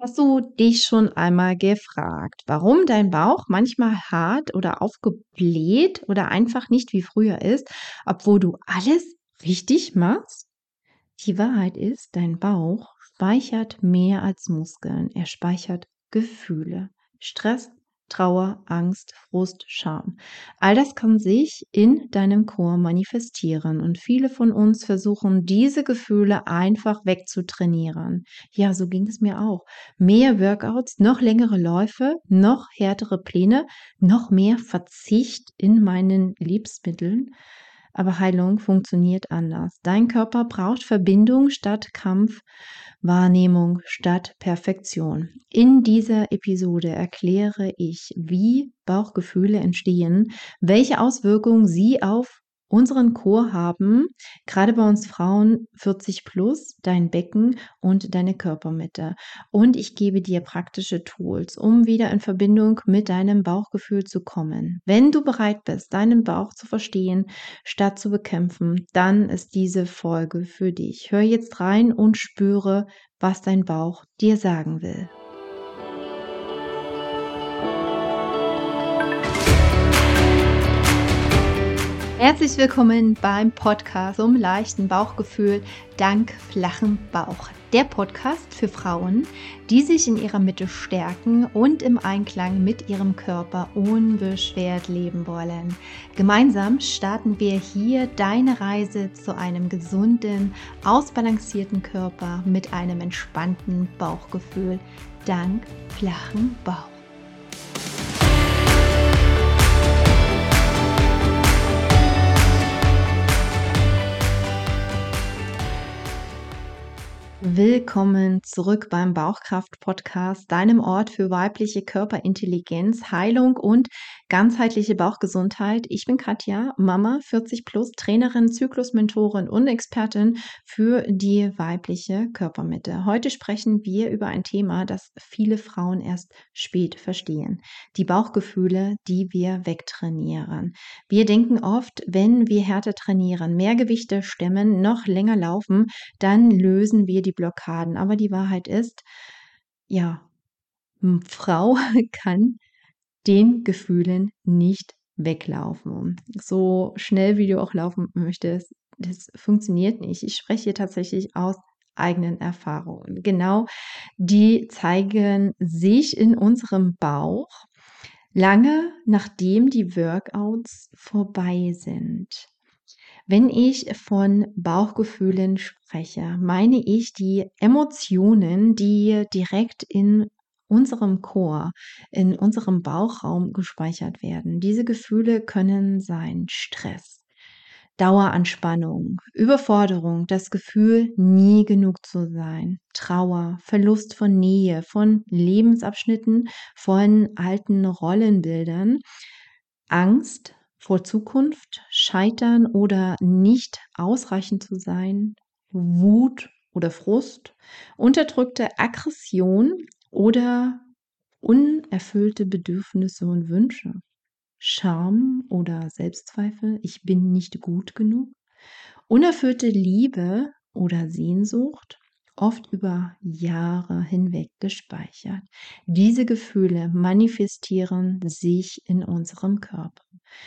Hast du dich schon einmal gefragt, warum dein Bauch manchmal hart oder aufgebläht oder einfach nicht wie früher ist, obwohl du alles richtig machst? Die Wahrheit ist, dein Bauch speichert mehr als Muskeln. Er speichert Gefühle, Stress, Trauer, Angst, Frust, Scham. All das kann sich in deinem Chor manifestieren und viele von uns versuchen, diese Gefühle einfach wegzutrainieren. Ja, so ging es mir auch. Mehr Workouts, noch längere Läufe, noch härtere Pläne, noch mehr Verzicht in meinen Lebensmitteln. Aber Heilung funktioniert anders. Dein Körper braucht Verbindung statt Kampf, Wahrnehmung statt Perfektion. In dieser Episode erkläre ich, wie Bauchgefühle entstehen, welche Auswirkungen sie auf unseren Chor haben, gerade bei uns Frauen 40 plus, dein Becken und deine Körpermitte. Und ich gebe dir praktische Tools, um wieder in Verbindung mit deinem Bauchgefühl zu kommen. Wenn du bereit bist, deinen Bauch zu verstehen, statt zu bekämpfen, dann ist diese Folge für dich. Hör jetzt rein und spüre, was dein Bauch dir sagen will. Herzlich willkommen beim Podcast um leichten Bauchgefühl dank flachem Bauch. Der Podcast für Frauen, die sich in ihrer Mitte stärken und im Einklang mit ihrem Körper unbeschwert leben wollen. Gemeinsam starten wir hier deine Reise zu einem gesunden, ausbalancierten Körper mit einem entspannten Bauchgefühl dank flachem Bauch. Willkommen zurück beim Bauchkraft-Podcast, deinem Ort für weibliche Körperintelligenz, Heilung und ganzheitliche Bauchgesundheit. Ich bin Katja, Mama 40 plus, Trainerin, Zyklusmentorin und Expertin für die weibliche Körpermitte. Heute sprechen wir über ein Thema, das viele Frauen erst spät verstehen. Die Bauchgefühle, die wir wegtrainieren. Wir denken oft, wenn wir härter trainieren, mehr Gewichte stemmen, noch länger laufen, dann lösen wir die Blockaden. Aber die Wahrheit ist, ja, Frau kann den Gefühlen nicht weglaufen. So schnell wie du auch laufen möchtest, das funktioniert nicht. Ich spreche hier tatsächlich aus eigenen Erfahrungen. Genau, die zeigen sich in unserem Bauch lange nachdem die Workouts vorbei sind. Wenn ich von Bauchgefühlen spreche, meine ich die Emotionen, die direkt in unserem Chor, in unserem Bauchraum gespeichert werden. Diese Gefühle können sein Stress, Daueranspannung, Überforderung, das Gefühl, nie genug zu sein, Trauer, Verlust von Nähe, von Lebensabschnitten, von alten Rollenbildern, Angst vor Zukunft, Scheitern oder nicht ausreichend zu sein, Wut oder Frust, unterdrückte Aggression oder unerfüllte Bedürfnisse und Wünsche. Scham oder Selbstzweifel, ich bin nicht gut genug, unerfüllte Liebe oder Sehnsucht, oft über Jahre hinweg gespeichert. Diese Gefühle manifestieren sich in unserem Körper.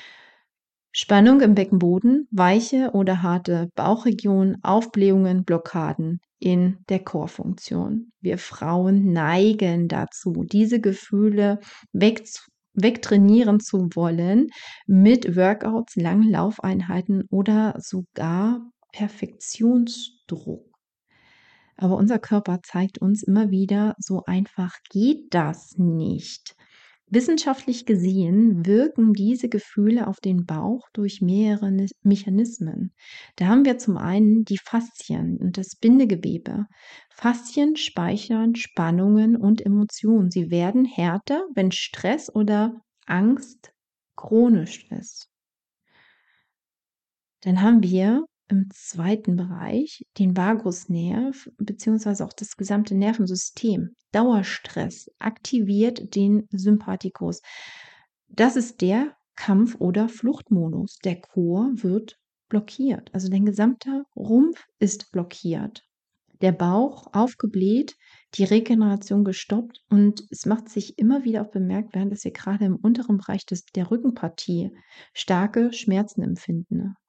Spannung im Beckenboden, weiche oder harte Bauchregion, Aufblähungen, Blockaden in der Chorfunktion. Wir Frauen neigen dazu, diese Gefühle wegtrainieren zu wollen mit Workouts, langen Laufeinheiten oder sogar Perfektionsdruck. Aber unser Körper zeigt uns immer wieder, so einfach geht das nicht. Wissenschaftlich gesehen wirken diese Gefühle auf den Bauch durch mehrere Mechanismen. Da haben wir zum einen die Faszien und das Bindegewebe. Faszien speichern Spannungen und Emotionen. Sie werden härter, wenn Stress oder Angst chronisch ist. Dann haben wir im zweiten Bereich den Vagusnerv beziehungsweise auch das gesamte Nervensystem. Dauerstress aktiviert den Sympathikus. Das ist der Kampf- oder Fluchtmodus. Der Chor wird blockiert. Also dein gesamter Rumpf ist blockiert. Der Bauch aufgebläht die Regeneration gestoppt und es macht sich immer wieder auch bemerkbar, dass wir gerade im unteren Bereich der Rückenpartie starke Schmerzen empfinden. Ne?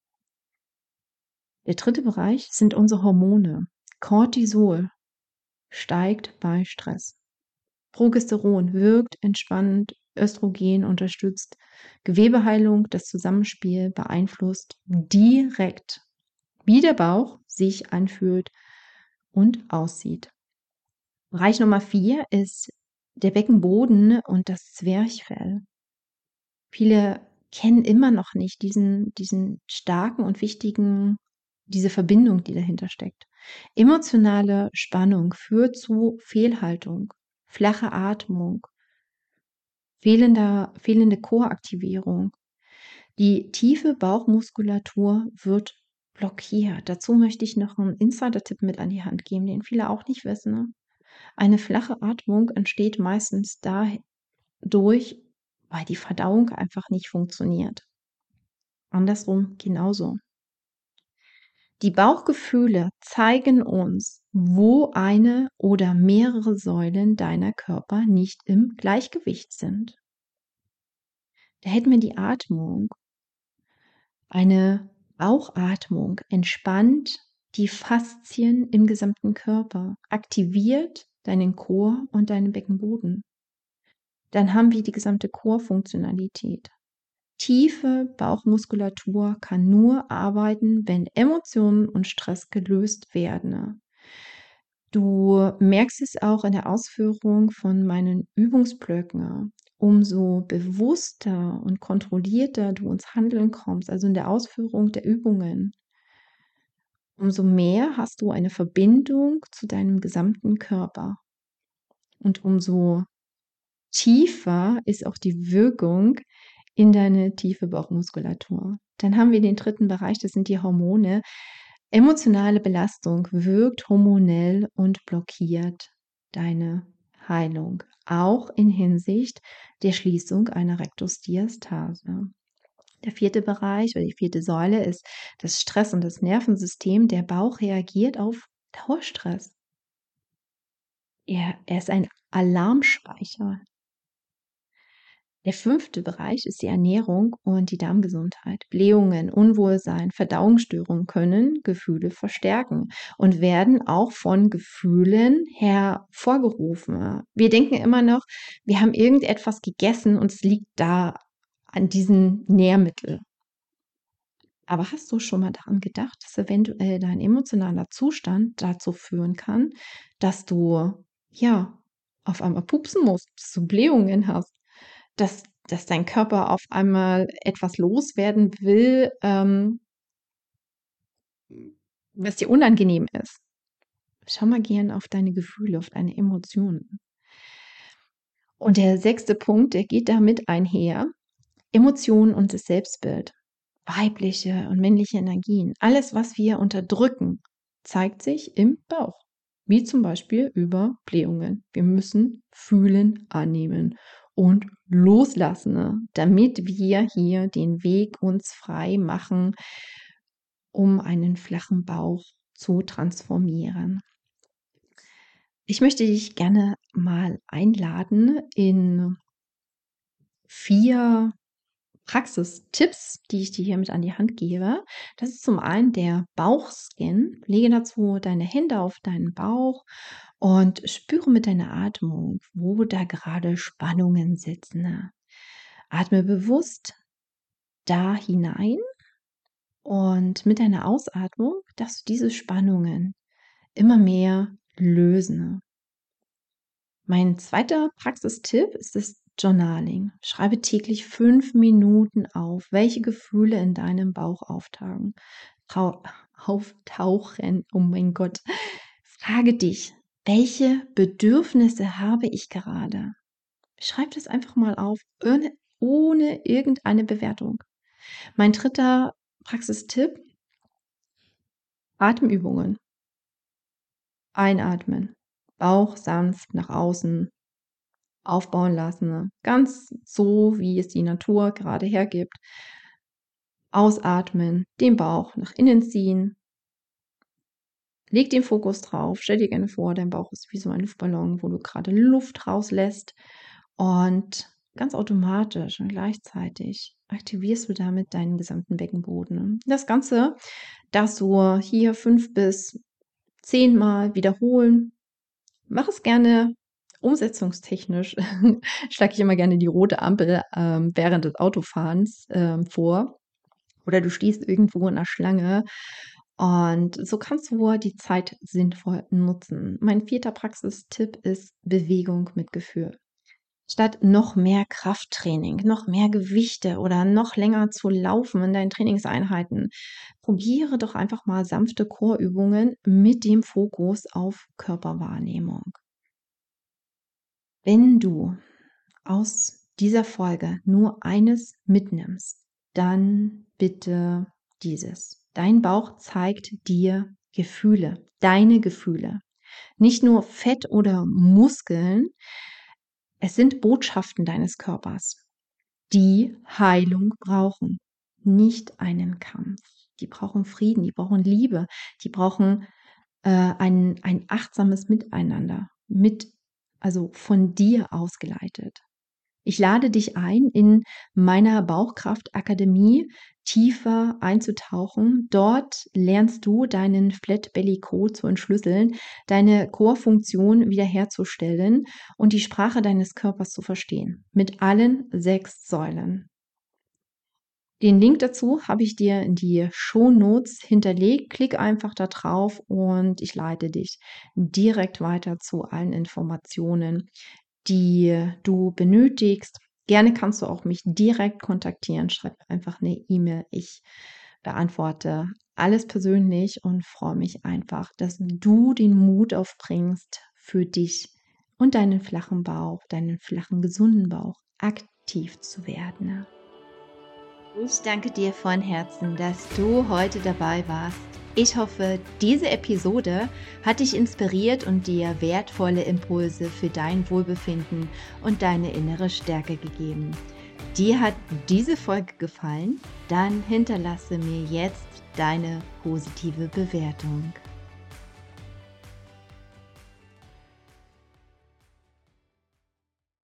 Der dritte Bereich sind unsere Hormone. Cortisol steigt bei Stress. Progesteron wirkt entspannend, Östrogen unterstützt, Gewebeheilung, das Zusammenspiel beeinflusst direkt, wie der Bauch sich anfühlt und aussieht. Bereich Nummer 4 ist der Beckenboden und das Zwerchfell. Viele kennen immer noch nicht diesen starken und wichtigen, diese Verbindung, die dahinter steckt. Emotionale Spannung führt zu Fehlhaltung, flache Atmung, fehlende Choraktivierung. Die tiefe Bauchmuskulatur wird blockiert. Dazu möchte ich noch einen Insider-Tipp mit an die Hand geben, den viele auch nicht wissen. Ne? Eine flache Atmung entsteht meistens dadurch, weil die Verdauung einfach nicht funktioniert. Andersrum genauso. Die Bauchgefühle zeigen uns, wo eine oder mehrere Säulen deiner Körper nicht im Gleichgewicht sind. Da hätten wir die Atmung. Eine Bauchatmung entspannt die Faszien im gesamten Körper, aktiviert deinen Chor und deinen Beckenboden. Dann haben wir die gesamte Chorfunktionalität. Tiefe Bauchmuskulatur kann nur arbeiten, wenn Emotionen und Stress gelöst werden. Du merkst es auch in der Ausführung von meinen Übungsblöcken. Umso bewusster und kontrollierter du ins Handeln kommst, also in der Ausführung der Übungen, umso mehr hast du eine Verbindung zu deinem gesamten Körper. Und umso tiefer ist auch die Wirkung in deine tiefe Bauchmuskulatur. Dann haben wir den dritten Bereich, das sind die Hormone. Emotionale Belastung wirkt hormonell und blockiert deine Heilung, auch in Hinsicht der Schließung einer Rektusdiastase. Der vierte Bereich oder die vierte Säule ist das Stress- und das Nervensystem. Der Bauch reagiert auf Dauerstress. Er ist ein Alarmspeicher. Der fünfte Bereich ist die Ernährung und die Darmgesundheit. Blähungen, Unwohlsein, Verdauungsstörungen können Gefühle verstärken und werden auch von Gefühlen hervorgerufen. Wir denken immer noch, wir haben irgendetwas gegessen und es liegt da an diesem Nährmittel. Aber hast du schon mal daran gedacht, dass eventuell dein emotionaler Zustand dazu führen kann, dass du ja auf einmal pupsen musst, dass du Blähungen hast, dass dein Körper auf einmal etwas loswerden will, was dir unangenehm ist? Schau mal gern auf deine Gefühle, auf deine Emotionen. Und der sechste Punkt, der geht damit einher: Emotionen und das Selbstbild. Weibliche und männliche Energien. Alles, was wir unterdrücken, zeigt sich im Bauch. Wie zum Beispiel über Blähungen. Wir müssen fühlen, annehmen und loslassen, ne? Damit wir hier den Weg uns frei machen, um einen flachen Bauch zu transformieren. Ich möchte dich gerne mal einladen in 4 Praxistipps, die ich dir hier mit an die Hand gebe. Das ist zum einen der Bauchscan. Lege dazu deine Hände auf deinen Bauch und spüre mit deiner Atmung, wo da gerade Spannungen sitzen. Atme bewusst da hinein und mit deiner Ausatmung darfst du diese Spannungen immer mehr lösen. Mein zweiter Praxistipp ist das Journaling. Schreibe täglich 5 Minuten auf, welche Gefühle in deinem Bauch auftauchen. Oh mein Gott. Frage dich, welche Bedürfnisse habe ich gerade? Schreib das einfach mal auf, ohne irgendeine Bewertung. Mein dritter Praxistipp: Atemübungen. Einatmen, Bauch sanft nach außen aufbauen lassen, ganz so, wie es die Natur gerade hergibt. Ausatmen, den Bauch nach innen ziehen, leg den Fokus drauf. Stell dir gerne vor, dein Bauch ist wie so ein Luftballon, wo du gerade Luft rauslässt und ganz automatisch und gleichzeitig aktivierst du damit deinen gesamten Beckenboden. Das Ganze darfst du hier 5 bis 10 Mal wiederholen. Mach es gerne umsetzungstechnisch. Schlage ich immer gerne die rote Ampel während des Autofahrens vor. Oder du stehst irgendwo in 'ner Schlange und so kannst du die Zeit sinnvoll nutzen. Mein 4. Praxistipp ist Bewegung mit Gefühl. Statt noch mehr Krafttraining, noch mehr Gewichte oder noch länger zu laufen in deinen Trainingseinheiten, probiere doch einfach mal sanfte Core-Übungen mit dem Fokus auf Körperwahrnehmung. Wenn du aus dieser Folge nur eines mitnimmst, dann bitte dieses. Dein Bauch zeigt dir Gefühle, deine Gefühle. Nicht nur Fett oder Muskeln, es sind Botschaften deines Körpers, die Heilung brauchen, nicht einen Kampf. Die brauchen Frieden, die brauchen Liebe, die brauchen ein achtsames Miteinander, also von dir ausgeleitet. Ich lade dich ein, in meiner Bauchkraftakademie tiefer einzutauchen. Dort lernst du deinen Flat Belly Code zu entschlüsseln, deine Core-Funktion wiederherzustellen und die Sprache deines Körpers zu verstehen. Mit allen 6 Säulen. Den Link dazu habe ich dir in die Shownotes hinterlegt. Klick einfach da drauf und ich leite dich direkt weiter zu allen Informationen, die du benötigst. Gerne kannst du auch mich direkt kontaktieren. Schreib mir einfach eine E-Mail. Ich beantworte alles persönlich und freue mich einfach, dass du den Mut aufbringst, für dich und deinen flachen Bauch, deinen flachen, gesunden Bauch aktiv zu werden. Ich danke dir von Herzen, dass du heute dabei warst. Ich hoffe, diese Episode hat dich inspiriert und dir wertvolle Impulse für dein Wohlbefinden und deine innere Stärke gegeben. Dir hat diese Folge gefallen? Dann hinterlasse mir jetzt deine positive Bewertung.